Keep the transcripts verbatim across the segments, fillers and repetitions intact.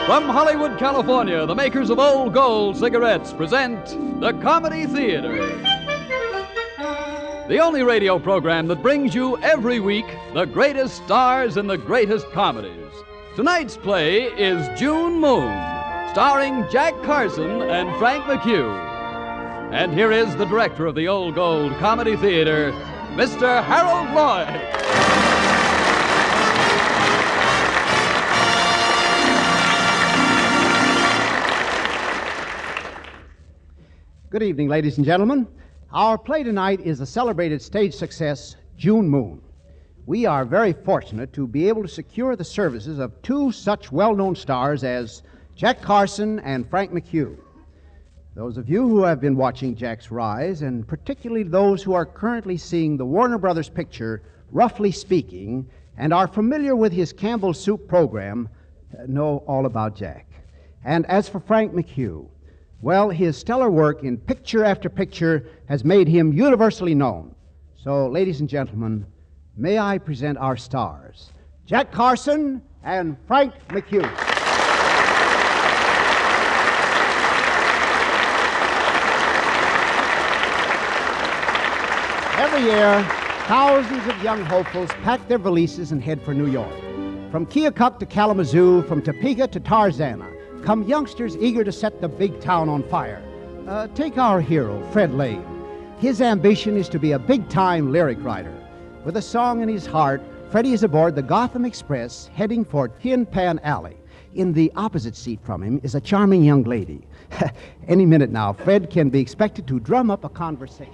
From Hollywood, California, the makers of Old Gold cigarettes present the Comedy Theater. The only radio program that brings you every week the greatest stars in the greatest comedies. Tonight's play is June Moon, starring Jack Carson and Frank McHugh. And here is the director of the Old Gold Comedy Theater, Mister Harold Lloyd. Good evening, ladies and gentlemen. Our play tonight is the celebrated stage success, June Moon. We are very fortunate to be able to secure the services of two such well-known stars as Jack Carson and Frank McHugh. Those of you who have been watching Jack's rise, and particularly those who are currently seeing the Warner Brothers picture, Roughly Speaking, and are familiar with his Campbell Soup program, know all about Jack. And as for Frank McHugh, well, his stellar work in picture after picture has made him universally known. So, ladies and gentlemen, may I present our stars, Jack Carson and Frank McHugh. Every year, thousands of young hopefuls pack their valises and head for New York. From Keokuk to Kalamazoo, from Topeka to Tarzana, come youngsters eager to set the big town on fire. Uh, take our hero, Fred Lane. His ambition is to be a big-time lyric writer. With a song in his heart, Freddie is aboard the Gotham Express heading for Tin Pan Alley. In the opposite seat from him is a charming young lady. Any minute now, Fred can be expected to drum up a conversation.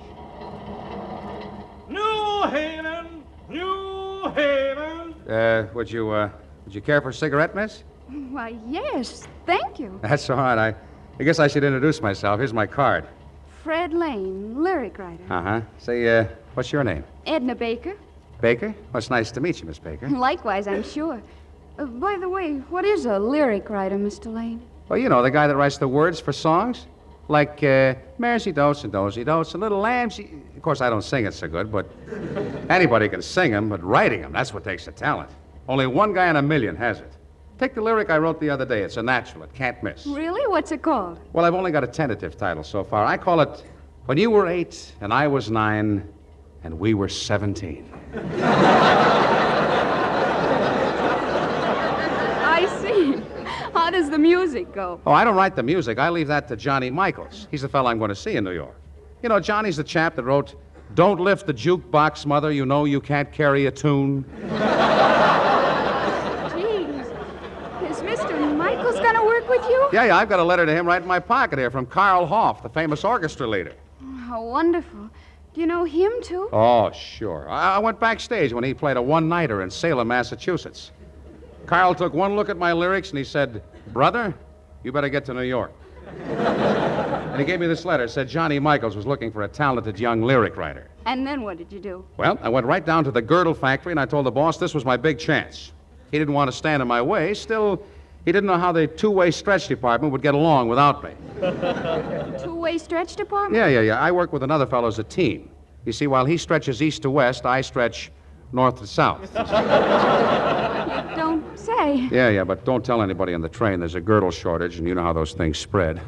New Haven! New Haven! Uh, would you, uh, would you care for a cigarette, miss? Why, yes. Thank you. That's all right. I, I guess I should introduce myself. Here's my card. Fred Lane, lyric writer. Uh-huh. Say, uh, what's your name? Edna Baker. Baker? Well, it's nice to meet you, Miss Baker. Likewise, I'm sure. Uh, by the way, what is a lyric writer, Mister Lane? Well, you know, the guy that writes the words for songs. Like, uh, Mary Dotes and Dozy Dotes, a little lamb. She... Of course, I don't sing it so good, but anybody can sing them, but writing them, that's what takes the talent. Only one guy in a million has it. Take the lyric I wrote the other day. It's a natural. It can't miss. Really? What's it called? Well, I've only got a tentative title so far. I call it When You Were Eight and I Was Nine and We Were Seventeen. I see. How does the music go? Oh, I don't write the music. I leave that to Johnny Michaels. He's the fellow I'm going to see in New York. You know, Johnny's the chap that wrote, Don't lift the jukebox, mother. You know you can't carry a tune. Michael's gonna work with you? Yeah, yeah, I've got a letter to him right in my pocket here from Carl Hoff, the famous orchestra leader. How wonderful. Do you know him, too? Oh, sure. I, I went backstage when he played a one-nighter in Salem, Massachusetts. Carl took one look at my lyrics and he said, Brother, you better get to New York. And he gave me this letter. It said Johnny Michaels was looking for a talented young lyric writer. And then what did you do? Well, I went right down to the girdle factory and I told the boss this was my big chance. He didn't want to stand in my way. Still, he didn't know how the two-way stretch department would get along without me. Two-way stretch department? Yeah, yeah, yeah. I work with another fellow as a team. You see, while he stretches east to west, I stretch north to south. You don't say. Yeah, yeah, but don't tell anybody on the train there's a girdle shortage, and you know how those things spread.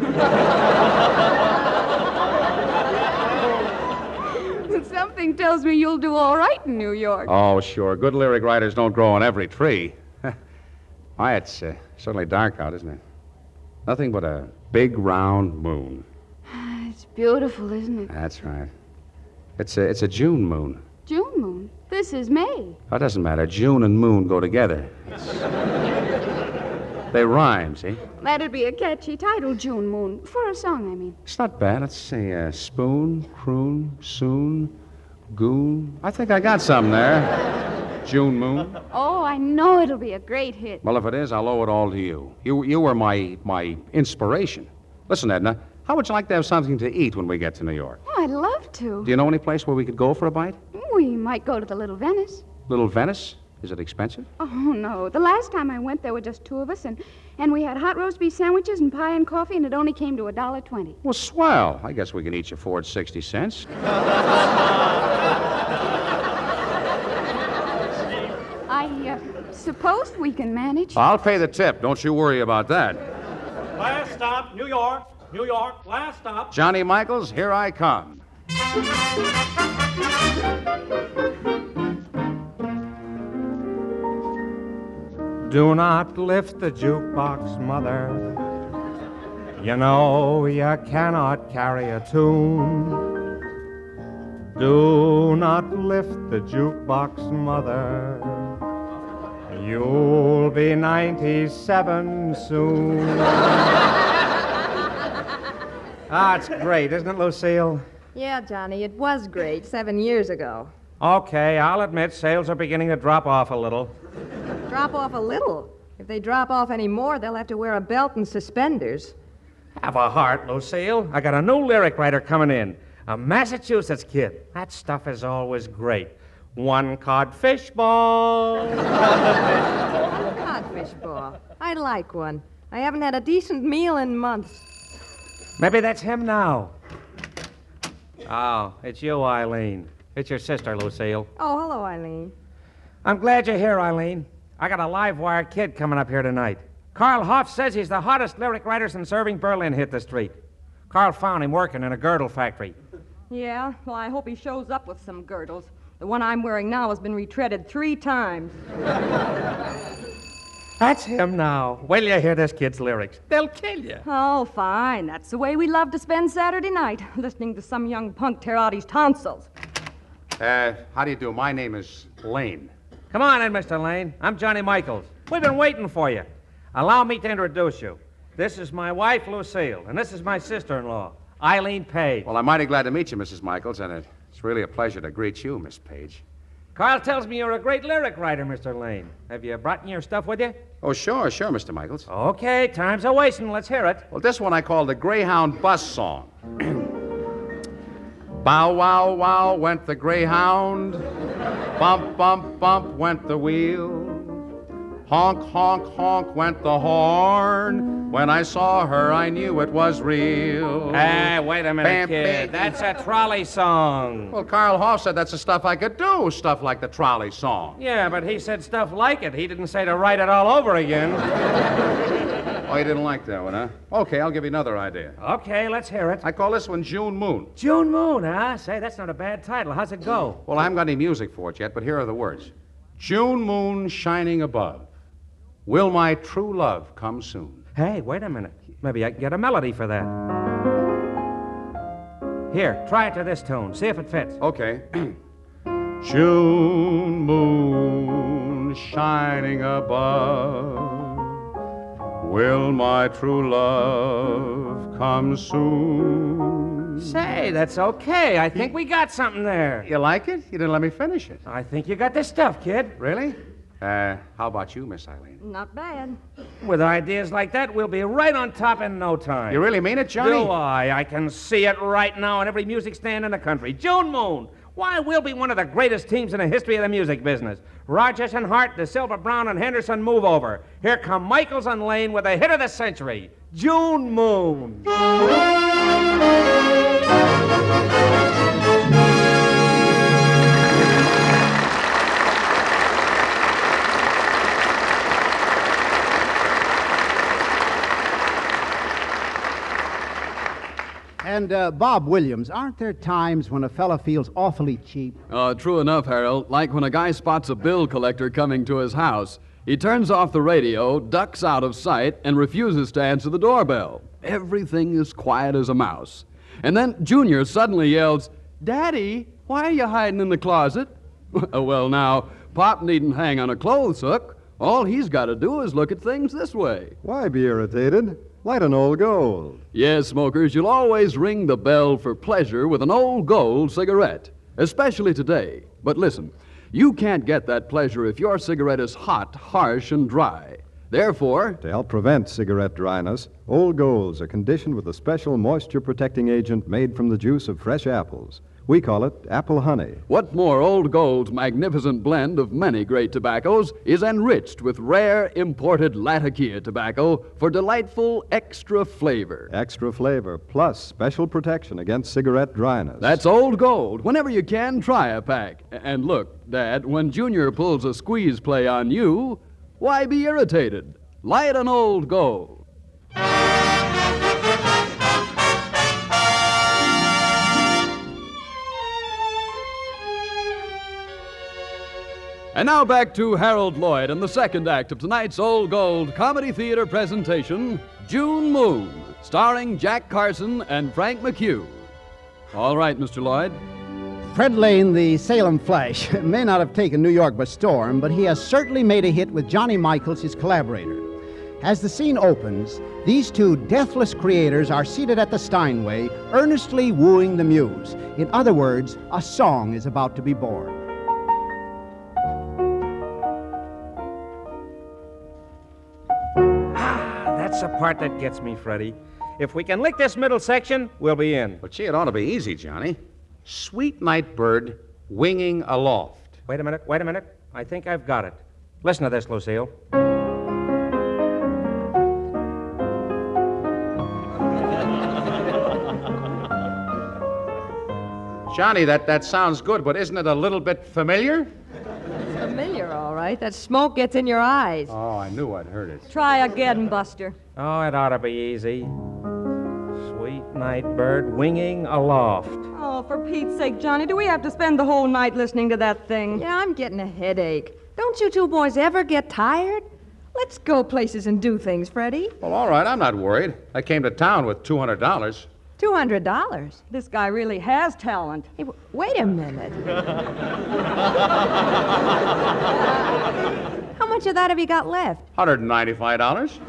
Something tells me you'll do all right in New York. Oh, sure. Good lyric writers don't grow on every tree. Why, it's uh, certainly dark out, isn't it? Nothing but a big, round moon. It's beautiful, isn't it? That's right. It's a, it's a June moon. June moon? This is May. Oh, it doesn't matter. June and moon go together. It's... They rhyme, see? That'd be a catchy title, June Moon. For a song, I mean. It's not bad. Let's say uh, spoon, croon, soon, goon. I think I got something there. June moon. Oh, I know it'll be a great hit. Well, if it is, I'll owe it all to you. You, you were my, my inspiration. Listen, Edna, how would you like to have something to eat when we get to New York? Oh, I'd love to. Do you know any place where we could go for a bite? We might go to the Little Venice. Little Venice? Is it expensive? Oh, no. The last time I went, there were just two of us, and, and we had hot roast beef sandwiches and pie and coffee, and it only came to a dollar twenty. Well, swell. I guess we can each afford sixty cents. I uh, suppose we can manage. I'll pay the tip. Don't you worry about that. Last stop, New York. New York, last stop. Johnny Michaels, here I come. Do not lift the jukebox, mother. You know you cannot carry a tune. Do not lift the jukebox, mother. You'll be ninety-seven soon. Ah, it's great, isn't it, Lucille? Yeah, Johnny, it was great seven years ago. Okay, I'll admit sales are beginning to drop off a little. Drop off a little. If they drop off any more, they'll have to wear a belt and suspenders. Have a heart, Lucille. I got a new lyric writer coming in. A Massachusetts kid. That stuff is always great. One codfish ball. Codfish ball. I'd like one. I haven't had a decent meal in months. Maybe that's him now. Oh, it's you, Eileen. It's your sister, Lucille. Oh, hello, Eileen. I'm glad you're here, Eileen. I got a live wire kid coming up here tonight. Carl Hoff says he's the hottest lyric writer since Irving Berlin hit the street. Carl found him working in a girdle factory. Yeah? Well, I hope he shows up with some girdles. The one I'm wearing now has been retreaded three times. That's him now. Wait till you hear this kid's lyrics. They'll kill you. Oh, fine. That's the way we love to spend Saturday night, listening to some young punk tear out his tonsils. Uh, how do you do? My name is Lane. Come on in, Mister Lane. I'm Johnny Michaels. We've been waiting for you. Allow me to introduce you. This is my wife, Lucille, and this is my sister-in-law, Eileen Page. Well, I'm mighty glad to meet you, Missus Michaels, and it's really a pleasure to greet you, Miss Page. Carl tells me you're a great lyric writer, Mister Lane. Have you brought your stuff with you? Oh, sure, sure, Mister Michaels. Okay, time's a wasting. Let's hear it. Well, this one I call the Greyhound Bus Song. Bow, wow, wow, went the Greyhound. Bump, bump, bump, went the wheel. Honk, honk, honk, went the horn. When I saw her, I knew it was real. Hey, wait a minute, Bam, kid. bam. That's a trolley song. Well, Carl Hoff said that's the stuff I could do, stuff like the trolley song. Yeah, but he said stuff like it. He didn't say to write it all over again. Oh, you didn't like that one, huh? Okay, I'll give you another idea. Okay, let's hear it. I call this one June Moon. June Moon, huh? Say, that's not a bad title. How's it go? Well, I haven't got any music for it yet, but here are the words. June moon shining above. Will my true love come soon? Hey, wait a minute. Maybe I can get a melody for that. Here, try it to this tune. See if it fits. Okay. June moon shining above. Will my true love come soon? Say, that's okay. I think we got something there. You like it? You didn't let me finish it. I think you got this stuff, kid. Really? Uh, how about you, Miss Eileen? Not bad. With ideas like that, we'll be right on top in no time. You really mean it, Johnny? Do I? I can see it right now on every music stand in the country. June Moon. Why, we'll be one of the greatest teams in the history of the music business. Rogers and Hart, De Silva, Brown, and Henderson move over. Here come Michaels and Lane with a hit of the century, June Moon. And, uh, Bob Williams, aren't there times when a fella feels awfully cheap? Uh, true enough, Harold. Like when a guy spots a bill collector coming to his house. He turns off the radio, ducks out of sight, and refuses to answer the doorbell. Everything is quiet as a mouse. And then Junior suddenly yells, "Daddy, why are you hiding in the closet?" Well, now, Pop needn't hang on a clothes hook. All he's got to do is look at things this way. Why be irritated? Light an Old Gold. Yes, smokers, you'll always ring the bell for pleasure with an Old Gold cigarette, especially today. But listen, you can't get that pleasure if your cigarette is hot, harsh, and dry. Therefore, To help prevent cigarette dryness, Old Golds are conditioned with a special moisture-protecting agent made from the juice of fresh apples. We call it apple honey. what more, Old Gold's magnificent blend of many great tobaccos is enriched with rare imported Latakia tobacco for delightful extra flavor. Extra flavor, plus special protection against cigarette dryness. That's Old Gold. Whenever you can, try a pack. And look, Dad, when Junior pulls a squeeze play on you, Why be irritated? Light an Old Gold. And now back to Harold Lloyd and the second act of tonight's Old Gold Comedy Theater presentation, June Moon, starring Jack Carson and Frank McHugh. All right, Mister Lloyd. Fred Lane, the Salem Flash, may not have taken New York by storm, but he has certainly made a hit with Johnny Michaels, his collaborator. As the scene opens, these two deathless creators are seated at the Steinway, earnestly wooing the muse. In other words, a song is about to be born. That's the part that gets me, Freddie. If we can lick this middle section, we'll be in. But gee, it ought to be easy, Johnny. Sweet night bird winging aloft. Wait a minute, wait a minute. I think I've got it. Listen to this, Lucille. Johnny, that, that sounds good, but isn't it a little bit familiar? Familiar, all right. That smoke gets in your eyes. Oh, I knew I'd heard it. Try again, Buster. Oh, it ought to be easy. Sweet night bird winging aloft. Oh, for Pete's sake, Johnny, do we have to spend the whole night listening to that thing? Yeah, I'm getting a headache. Don't you two boys ever get tired? Let's go places and do things, Freddie. Well, all right, I'm not worried. I came to town with two hundred dollars. two hundred dollars? This guy really has talent. Hey, w- wait a minute. How much of that have you got left? one hundred ninety-five dollars.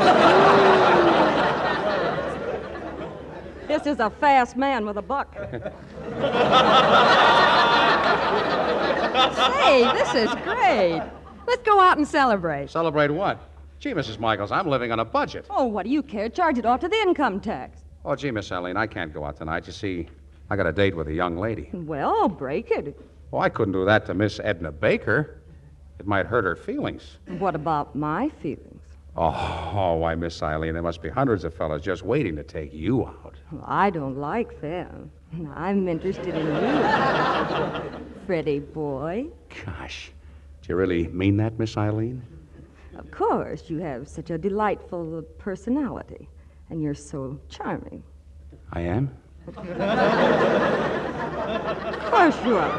This is a fast man with a buck. Say, this is great. Let's go out and celebrate. Celebrate what? Gee, Missus Michaels, I'm living on a budget. Oh, what do you care? Charge it off to the income tax. Oh, gee, Miss Eileen, I can't go out tonight. You see, I got a date with a young lady. Well, break it. Oh, I couldn't do that to Miss Edna Baker. It might hurt her feelings. What about my feelings? Oh, oh, why, Miss Eileen, there must be hundreds of fellas just waiting to take you out. Well, I don't like them. I'm interested in you, Freddie boy. Gosh, do you really mean that, Miss Eileen? Of course, you have such a delightful personality, and you're so charming. I am? Of course you are.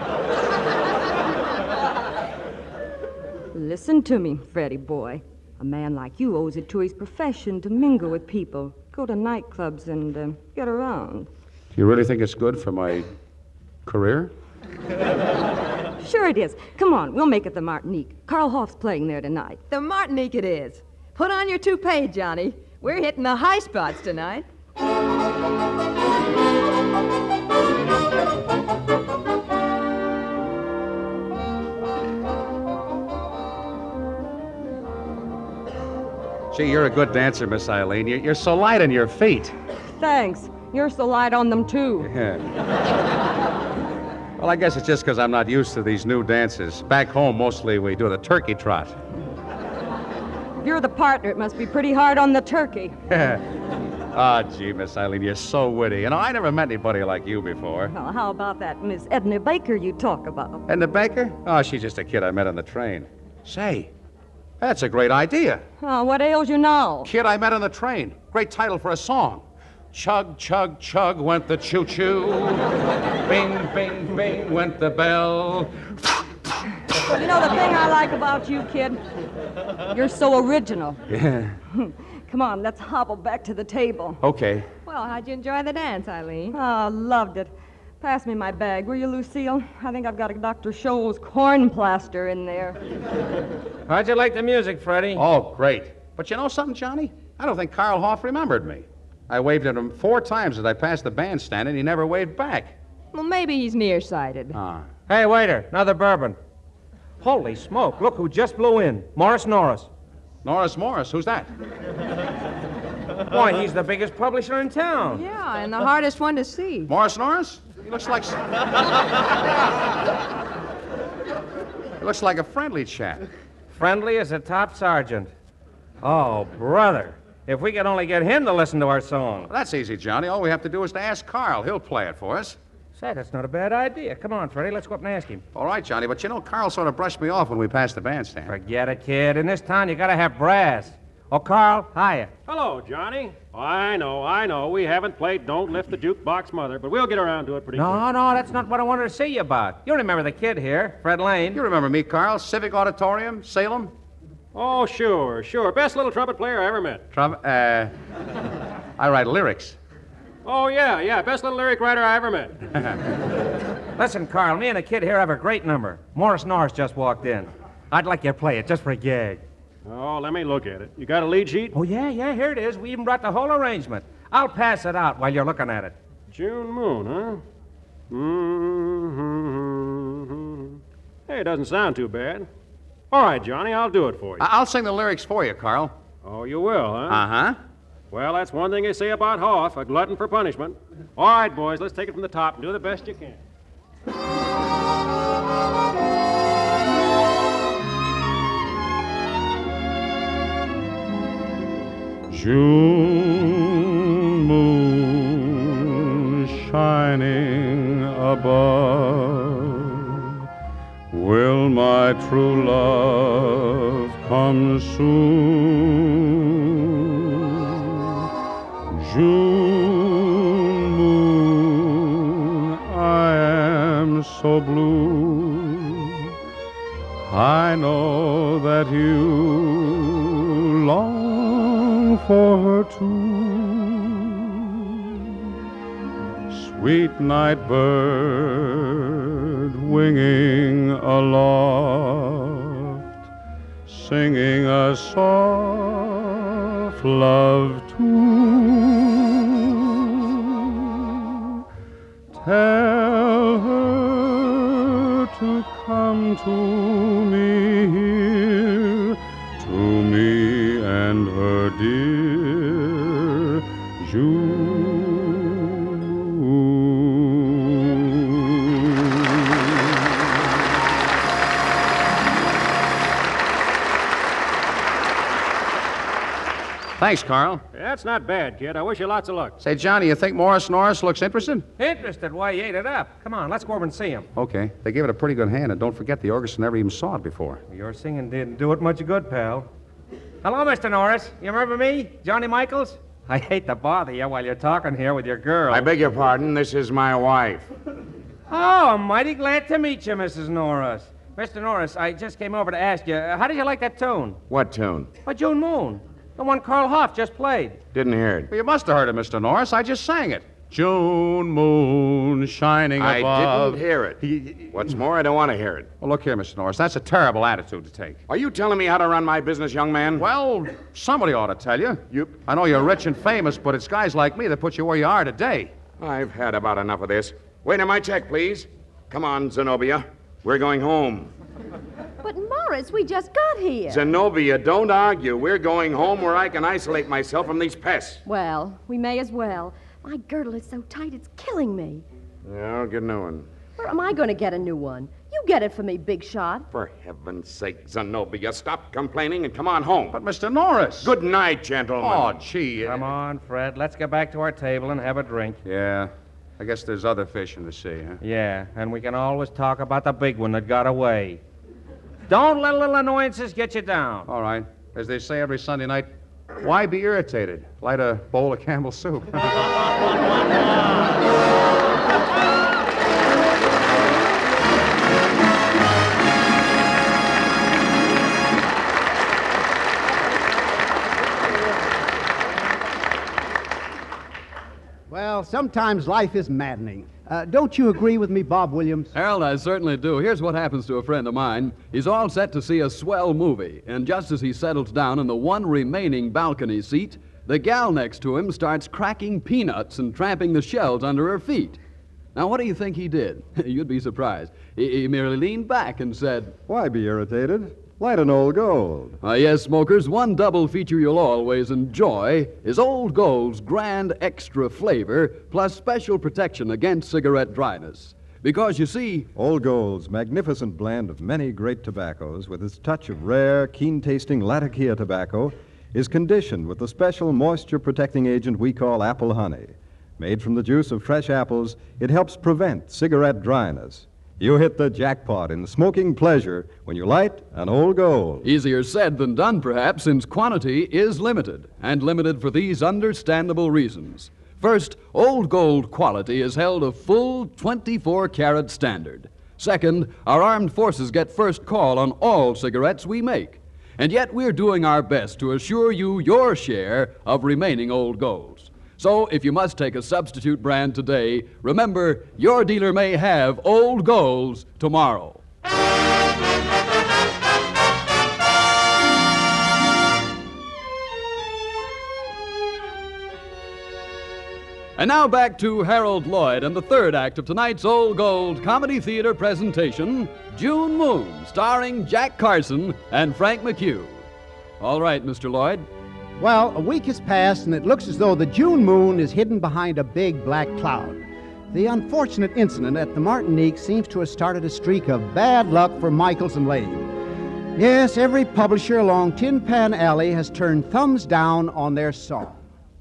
Listen to me, Freddie boy. A man like you owes it to his profession to mingle with people, go to nightclubs, and uh, get around. Do you really think it's good for my career? Sure it is. Come on, we'll make it the Martinique. Carl Hoff's playing there tonight. The Martinique it is. Put on your toupee, Johnny. We're hitting the high spots tonight. Gee, you're a good dancer, Miss Eileen. You're, you're so light on your feet. Thanks. You're so light on them, too. Yeah. Well, I guess it's just because I'm not used to these new dances. Back home, mostly we do the turkey trot. If you're the partner, it must be pretty hard on the turkey. Ah, oh, gee, Miss Eileen, you're so witty. You know, I never met anybody like you before. Well, how about that Miss Edna Baker you talk about? Edna Baker? Oh, she's just a kid I met on the train. Say, that's a great idea. Oh, what ails you now? Kid I met on the train. Great title for a song. Chug, chug, chug went the choo-choo. Bing, bing, bing went the bell. You know the thing I like about you, kid? You're so original. Yeah. Come on, let's hobble back to the table. Okay. Well, how'd you enjoy the dance, Eileen? Oh, loved it. Pass me my bag, will you, Lucille? I think I've got a Doctor Scholl's corn plaster in there. How'd you like the music, Freddie? Oh, great. But you know something, Johnny? I don't think Carl Hoff remembered me. I waved at him four times as I passed the bandstand, and he never waved back. Well, maybe he's nearsighted. Ah. Hey, waiter, another bourbon. Holy smoke, look who just blew in. Morris Norris. Norris Morris, who's that? Why, he's the biggest publisher in town. Yeah, and the hardest one to see. Morris Norris? He looks like... He looks like a friendly chap. Friendly as a top sergeant. Oh, brother. If we could only get him to listen to our song. Well, that's easy, Johnny. All we have to do is to ask Carl. He'll play it for us. Say, that's not a bad idea. Come on, Freddie, let's go up and ask him. All right, Johnny, but you know, Carl sort of brushed me off when we passed the bandstand. Forget it, kid. In this town, you gotta have brass. Oh, Carl, hiya. Hello, Johnny. I know, I know. We haven't played Don't Lift the Jukebox Mother, but we'll get around to it pretty soon. No, no, that's not what I wanted to see you about. You remember the kid here, Fred Lane. You remember me, Carl? Civic Auditorium, Salem? Oh, sure, sure. Best little trumpet player I ever met. Trump, uh, I write lyrics. Oh, yeah, yeah. Best little lyric writer I ever met. Listen, Carl, me and the kid here have a great number. Morris Norris just walked in. I'd like you to play it just for a gag. Oh, let me look at it. You got a lead sheet? Oh, yeah, yeah, here it is. We even brought the whole arrangement. I'll pass it out while you're looking at it. June Moon, huh? Mm-hmm. Hey, it doesn't sound too bad. All right, Johnny, I'll do it for you. I- I'll sing the lyrics for you, Carl. Oh, you will, huh? Uh-huh. Well, that's one thing they say about Hoff, a glutton for punishment. All right, boys, let's take it from the top and do the best you can. June moon shining above, will my true love come soon? June moon, I am so blue, I know that you long for her too. Sweet night bird winging aloft, singing a soft love tune. Tell her to come to me here, to me and her dear June. Thanks, Carl. That's not bad, kid. I wish you lots of luck. Say, Johnny, you think Morris Norris looks interested? Interested? Why, he ate it up. Come on, let's go over and see him. Okay. They gave it a pretty good hand, and don't forget the orchestra never even saw it before. Your singing didn't do it much good, pal. Hello, Mister Norris. You remember me? Johnny Michaels? I hate to bother you while you're talking here with your girl. I beg your pardon. This is my wife. Oh, I'm mighty glad to meet you, Missus Norris. Mister Norris, I just came over to ask you, uh, how did you like that tune? What tune? A June Moon. The one Carl Hoff just played. Didn't hear it. Well, you must have heard it, Mister Norris. I just sang it. June moon shining I above. didn't hear it. What's more, I don't want to hear it. Well, look here, Mister Norris. That's a terrible attitude to take. Are you telling me how to run my business, young man? Well, somebody ought to tell you. You... I know you're rich and famous, but it's guys like me that put you where you are today. I've had about enough of this. Wait a my check, please. Come on, Zenobia. We're going home. But, Morris, we just got here. Zenobia, don't argue. We're going home where I can isolate myself from these pests. Well, we may as well. My girdle is so tight it's killing me. Yeah, I'll get a new one. Where am I going to get a new one? You get it for me, big shot. For heaven's sake, Zenobia, stop complaining and come on home. But, Mister Norris. Good night, gentlemen. Oh, gee. Come on, Fred. Let's get back to our table and have a drink. Yeah. I guess there's other fish in the sea, huh? Yeah, and we can always talk about the big one that got away. Don't let little annoyances get you down. All right. As they say every Sunday night, why be irritated? Light a bowl of Campbell's soup. Well, sometimes life is maddening. Uh, don't you agree with me, Bob Williams? Harold, I certainly do. Here's what happens to a friend of mine. He's all set to see a swell movie, and just as he settles down in the one remaining balcony seat, the gal next to him starts cracking peanuts and tramping the shells under her feet. Now, what do you think he did? You'd be surprised. He, he merely leaned back and said, "Why be irritated? Light an Old Gold." Uh, yes, smokers, one double feature you'll always enjoy is Old Gold's grand extra flavor plus special protection against cigarette dryness. Because, you see, Old Gold's magnificent blend of many great tobaccos with its touch of rare, keen-tasting Latakia tobacco is conditioned with the special moisture-protecting agent we call apple honey. Made from the juice of fresh apples, it helps prevent cigarette dryness. You hit the jackpot in smoking pleasure when you light an Old Gold. Easier said than done, perhaps, since quantity is limited, and limited for these understandable reasons. First, Old Gold quality is held a full twenty-four carat standard. Second, our armed forces get first call on all cigarettes we make. And yet we're doing our best to assure you your share of remaining Old Golds. So if you must take a substitute brand today, remember, your dealer may have Old Golds tomorrow. And now back to Harold Lloyd and the third act of tonight's Old Gold Comedy Theater presentation, June Moon, starring Jack Carson and Frank McHugh. All right, Mister Lloyd. Well, a week has passed, and it looks as though the June moon is hidden behind a big black cloud. The unfortunate incident at the Martinique seems to have started a streak of bad luck for Michaels and Lane. Yes, every publisher along Tin Pan Alley has turned thumbs down on their song.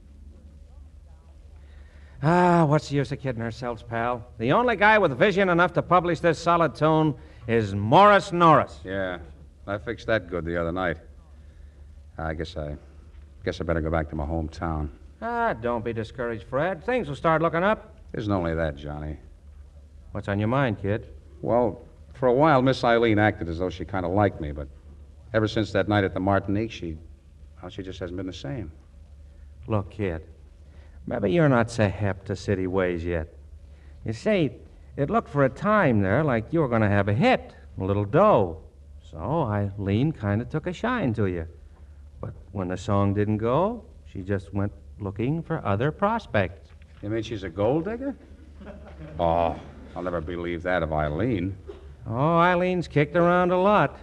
Ah, what's the use of kidding ourselves, pal? The only guy with vision enough to publish this solid tune is Morris Norris. Yeah, I fixed that good the other night. I guess I... Guess I better go back to my hometown. Ah, don't be discouraged, Fred. Things will start looking up. Isn't only that, Johnny. What's on your mind, kid? Well, for a while, Miss Eileen acted as though she kind of liked me, but ever since that night at the Martinique, she... Well, she just hasn't been the same. Look, kid, maybe you're not so hep to city ways yet. You see, it looked for a time there like you were going to have a hit, a little dough. So Eileen kind of took a shine to you. But when the song didn't go, she just went looking for other prospects. You mean she's a gold digger? Oh, I'll never believe that of Eileen. Oh, Eileen's kicked around a lot.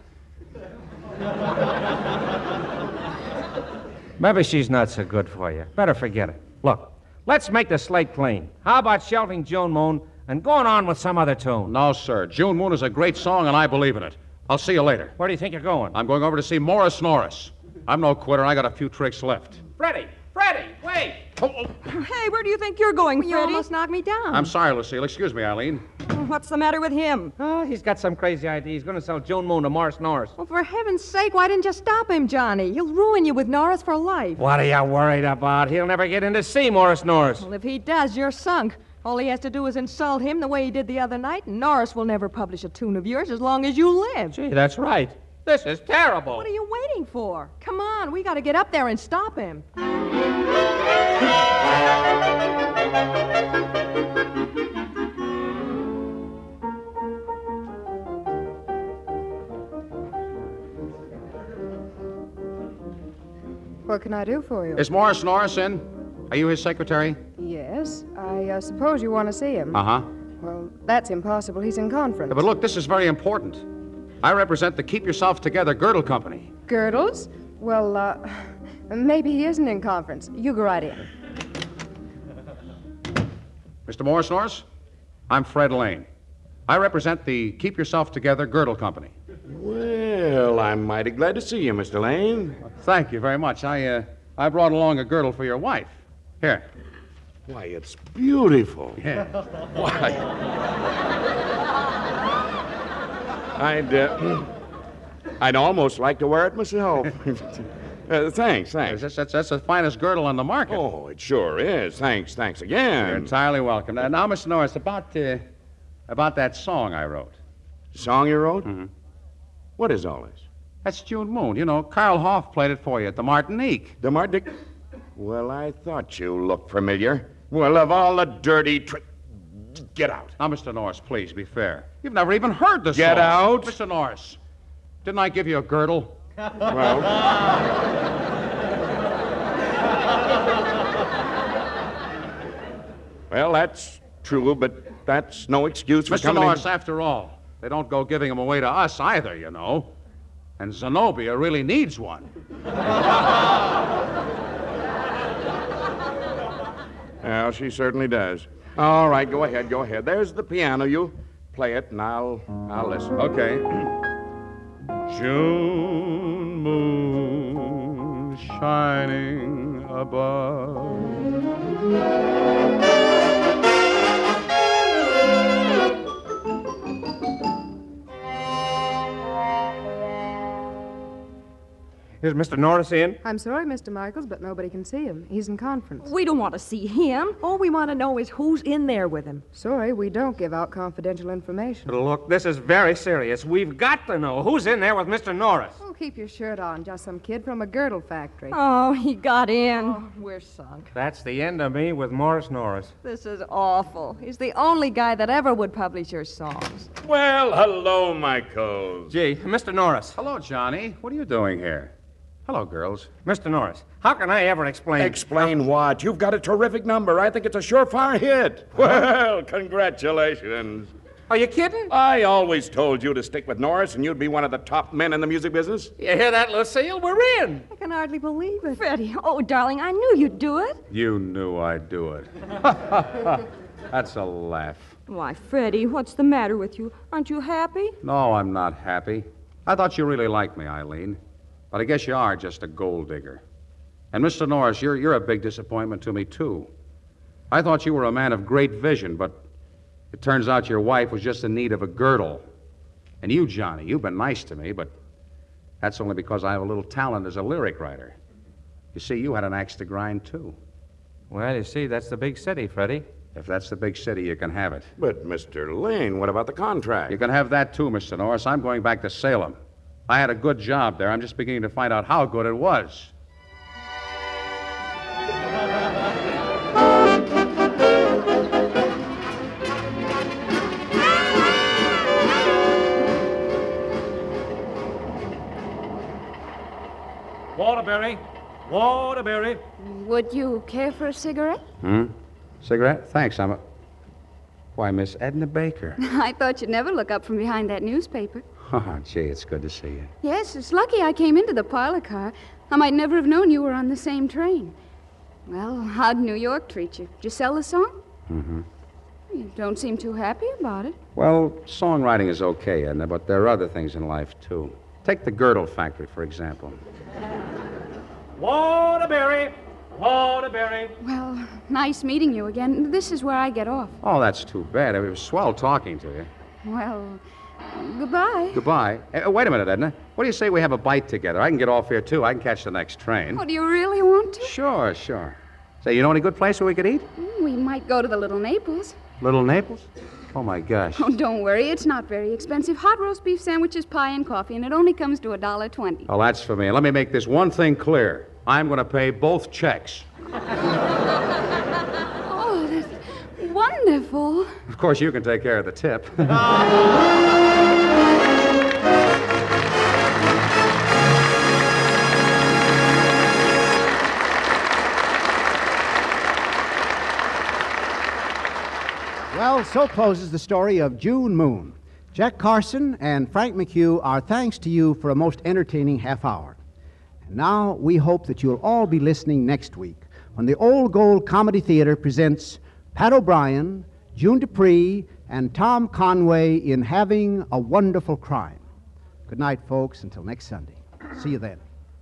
Maybe she's not so good for you. Better forget it. Look, let's make the slate clean. How about shelving June Moon and going on with some other tune? No, sir. June Moon is a great song, and I believe in it. I'll see you later. Where do you think you're going? I'm going over to see Morris Norris. I'm no quitter, and I got a few tricks left. Freddie! Freddie! Wait! Oh, oh. Hey, where do you think you're going, You Freddie? almost knocked me down. I'm sorry, Lucille. Excuse me, Eileen. What's the matter with him? Oh, he's got some crazy idea. He's going to sell June Moon to Morris Norris. Well, for heaven's sake, why didn't you stop him, Johnny? He'll ruin you with Norris for life. What are you worried about? He'll never get in to see Morris Norris. Well, if he does, you're sunk. All he has to do is insult him the way he did the other night, and Norris will never publish a tune of yours as long as you live. Gee, that's right. This is terrible. What are you waiting for? Come on, we got to get up there and stop him. What can I do for you? Is Morris Norris in? Are you his secretary? Yes, I uh, suppose you want to see him. Uh-huh. Well, that's impossible. He's in conference. Yeah, but look, this is very important. I represent the Keep Yourself Together Girdle Company. Girdles? Well, uh, maybe he isn't in conference. You go right in. Mister Morris Norris, I'm Fred Lane. I represent the Keep Yourself Together Girdle Company. Well, I'm mighty glad to see you, Mister Lane. Thank you very much. I, uh, I brought along a girdle for your wife. Here. Why, it's beautiful. Yeah. Why? I'd, uh, I'd almost like to wear it myself. uh, thanks, thanks. That's, that's, that's the finest girdle on the market. Oh, it sure is. Thanks, thanks again. You're entirely welcome. Now, now Mister Norris, about, uh, about that song I wrote. Song you wrote? Mm-hmm. What is all this? That's June Moon. You know, Carl Hoff played it for you at the Martinique. The Martinique? Well, I thought you looked familiar. Well, of all the dirty trick... Get out. Now, Mister Norris, please, be fair. You've never even heard the song. Get out. Mister Norris, didn't I give you a girdle? Well... well, that's true, but that's no excuse for Mister coming Norris, in... after all, they don't go giving them away to us either, you know. And Zenobia really needs one. Well, she certainly does. All right, go ahead, go ahead. There's the piano. You play it, and I'll, I'll listen. Okay. June moon shining above. Is Mister Norris in? I'm sorry, Mister Michaels, but nobody can see him. He's in conference. We don't want to see him. All we want to know is who's in there with him. Sorry, we don't give out confidential information. Look, this is very serious. We've got to know who's in there with Mister Norris. Oh, keep your shirt on. Just some kid from a girdle factory. Oh, he got in. Oh, we're sunk. That's the end of me with Morris Norris. This is awful. He's the only guy that ever would publish your songs. Well, hello, Michael. Gee, Mister Norris. Hello, Johnny. What are you doing here? Hello, girls. Mister Norris, how can I ever explain... Explain what? You've got a terrific number. I think it's a surefire hit. Well, congratulations. Are you kidding? I always told you to stick with Norris and you'd be one of the top men in the music business. You hear that, Lucille? We're in. I can hardly believe it. Freddie, oh, darling, I knew you'd do it. You knew I'd do it. That's a laugh. Why, Freddie, what's the matter with you? Aren't you happy? No, I'm not happy. I thought you really liked me, Eileen. But I guess you are just a gold digger. And Mister Norris, you're, you're a big disappointment to me, too. I thought you were a man of great vision, but it turns out your wife was just in need of a girdle. And you, Johnny, you've been nice to me, but that's only because I have a little talent as a lyric writer. You see, you had an axe to grind, too. Well, you see, that's the big city, Freddie. If that's the big city, you can have it. But, Mister Lane, what about the contract? You can have that, too, Mister Norris. I'm going back to Salem. I had a good job there. I'm just beginning to find out how good it was. Waterbury. Waterbury. Would you care for a cigarette? Hmm? Cigarette? Thanks, I'm a... Why, Miss Edna Baker. I thought you'd never look up from behind that newspaper. Oh, gee, it's good to see you. Yes, it's lucky I came into the parlor car. I might never have known you were on the same train. Well, how'd New York treat you? Did you sell the song? Mm-hmm. You don't seem too happy about it. Well, songwriting is okay, Edna, but there are other things in life, too. Take the girdle factory, for example. Waterbury. Waterbury. Well, nice meeting you again. This is where I get off. Oh, that's too bad. It was swell talking to you. Well, goodbye. Goodbye. Uh, wait a minute, Edna. What do you say we have a bite together? I can get off here, too. I can catch the next train. Oh, do you really want to? Sure, sure. Say, you know any good place where we could eat? We might go to the Little Naples. Little Naples? Oh, my gosh. Oh, don't worry. It's not very expensive. Hot roast beef sandwiches, pie, and coffee, and it only comes to a dollar twenty. Oh, that's for me. And let me make this one thing clear. I'm going to pay both checks. Oh, that's wonderful. Of course, you can take care of the tip. Well, so closes the story of June Moon. Jack Carson and Frank McHugh, our thanks to you for a most entertaining half hour. And now we hope that you'll all be listening next week when the Old Gold Comedy Theater presents Pat O'Brien, June Dupree, and Tom Conway in Having a Wonderful Crime. Good night, folks. Until next Sunday. See you then.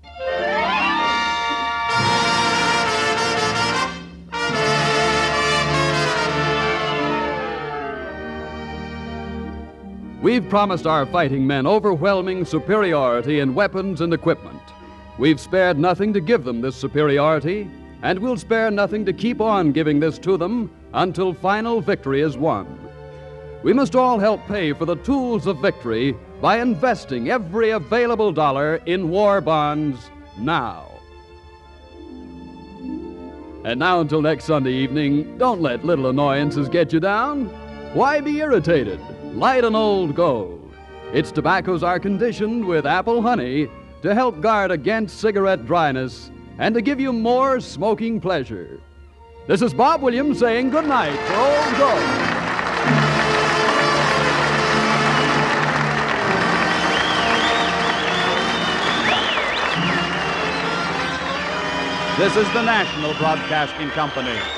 We've promised our fighting men overwhelming superiority in weapons and equipment. We've spared nothing to give them this superiority, and we'll spare nothing to keep on giving this to them until final victory is won. We must all help pay for the tools of victory by investing every available dollar in war bonds now. And now until next Sunday evening, don't let little annoyances get you down. Why be irritated? Light an Old Gold. Its tobaccos are conditioned with apple honey to help guard against cigarette dryness and to give you more smoking pleasure. This is Bob Williams saying good night for Old Gold. This is the National Broadcasting Company.